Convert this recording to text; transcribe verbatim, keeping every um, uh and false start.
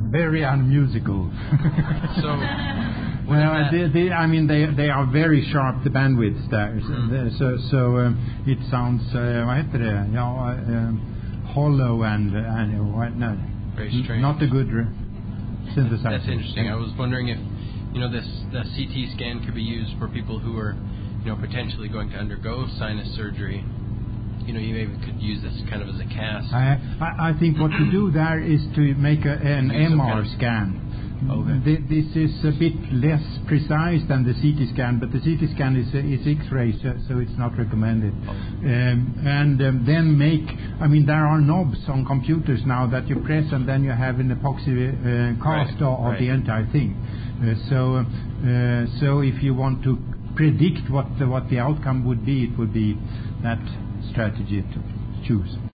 very unmusical. So, well, they, they, I mean, they they are very sharp, the bandwidths there. Mm. So so um, it sounds, uh, vad heter det? Ja, um, hollow and and what? No, very strange. not a good re- synthesizer. That's interesting. I was wondering if, you know, this the C T scan could be used for people who are, you know, potentially going to undergo sinus surgery. You know, you maybe could use this kind of as a cast. I I, I think what to do there is to make a, an M R scan. Okay. This is a bit less precise than the C T scan, but the C T scan is is X-ray, so, so it's not recommended. Oh. Um, and um, then make, I mean, there are knobs on computers now that you press, and then you have an epoxy uh, cast Right. of, of Right. the entire thing. Uh, so uh, so if you want to predict what the, what the outcome would be, it would be that strategy to choose.